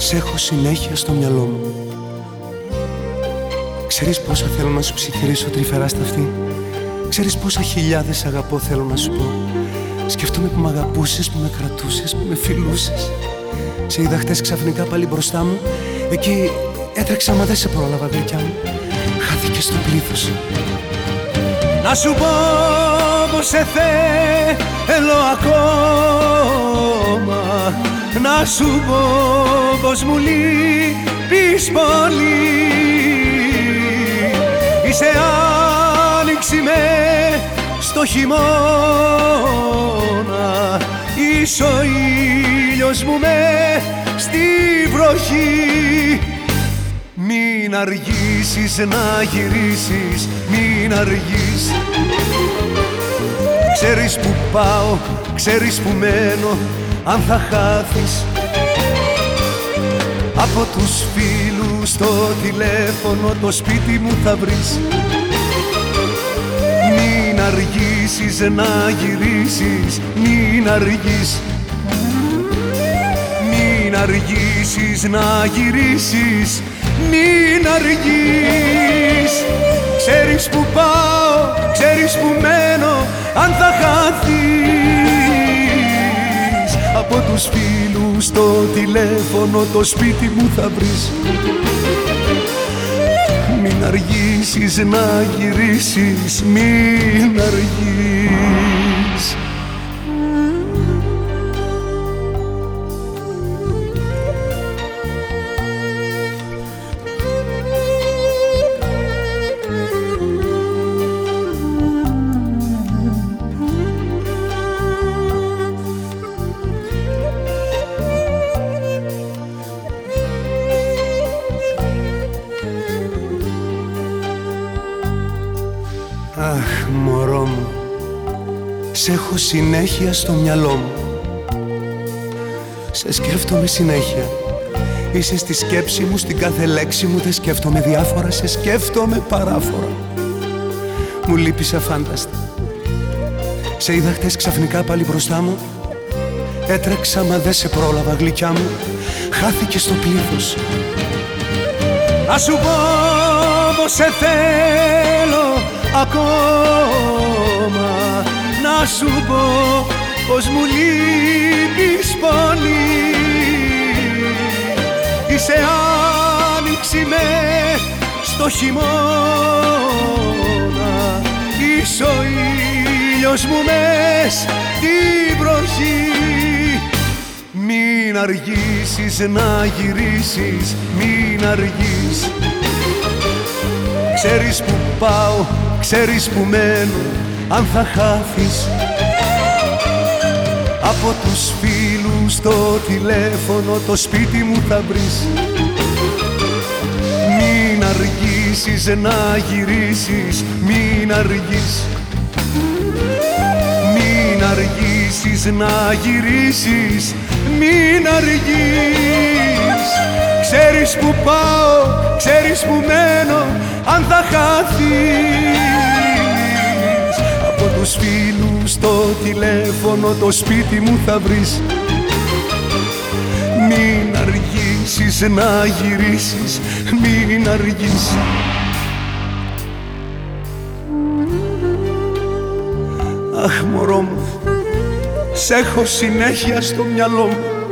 Σ' έχω συνέχεια στο μυαλό μου. Ξέρεις πόσα θέλω να σου ψιθυρίσω τρυφερά στα αυτή. Ξέρεις πόσα χιλιάδες αγαπώ θέλω να σου πω. Σκεφτόμαι που μ' αγαπούσες, που με κρατούσες, που με φιλούσες. Σε είδα χτες ξαφνικά πάλι μπροστά μου. Εκεί έτρεξα μα δεν σε πρόλαβα γλυκιά μου. Χάθηκες στο πλήθος. Να σου πω πως σε θέλω ακόμα. Να σου πω πως μου λείπεις πολύ. Είσαι άνοιξη με στο χειμώνα. Είσαι ο ήλιος μου με στη βροχή. Μην αργήσεις να γυρίσεις, μην αργείς. Ξέρεις που πάω, ξέρεις που μένω. Αν θα χάθεις από τους φίλους στο τηλέφωνο, το σπίτι μου θα βρεις. Μην αργήσεις να γυρίσεις, μην αργείς. Μην αργήσεις να γυρίσεις, μην αργείς. Ξέρεις που πάω, ξέρεις που μένω. Αν θα χάθεις από τους φίλους στο τηλέφωνο, το σπίτι μου θα βρεις. Μην αργήσεις να γυρίσεις, μην αργείς. Αχ, μωρό μου, σ' έχω συνέχεια στο μυαλό μου. Σε σκέφτομαι συνέχεια. Είσαι στη σκέψη μου, στην κάθε λέξη μου. Δεν σκέφτομαι διάφορα, σε σκέφτομαι παράφορα. Μου λείπεις αφάνταστα. Σε είδα χτες ξαφνικά πάλι μπροστά μου. Έτρεξα μα δεν σε πρόλαβα γλυκιά μου. Χάθηκε στο πλήθος. Να σου πω πως σε θέλω ακόμα. Να σου πω πως μου λείπεις πολύ. Είσαι άνοιξη με στο χειμώνα. Είσαι ο ήλιος μου μες την βροχή. Μην αργήσεις να γυρίσεις, μην αργείς. Ξέρεις που πάω, ξέρεις που μένω. Αν θα χάθεις από τους φίλους στο τηλέφωνο, το σπίτι μου θα βρεις. Μην αργήσεις να γυρίσεις, μην αργείς. Μην αργήσεις να γυρίσεις, μην αργείς. Ξέρεις που πάω, ξέρεις που μένω. Αν θα χάθεις από τους φίλους στο τηλέφωνο, το σπίτι μου θα βρεις. Μην αργήσεις να γυρίσεις, μην αργείς. Αχ, μωρό μου, σ' έχω συνέχεια στο μυαλό μου.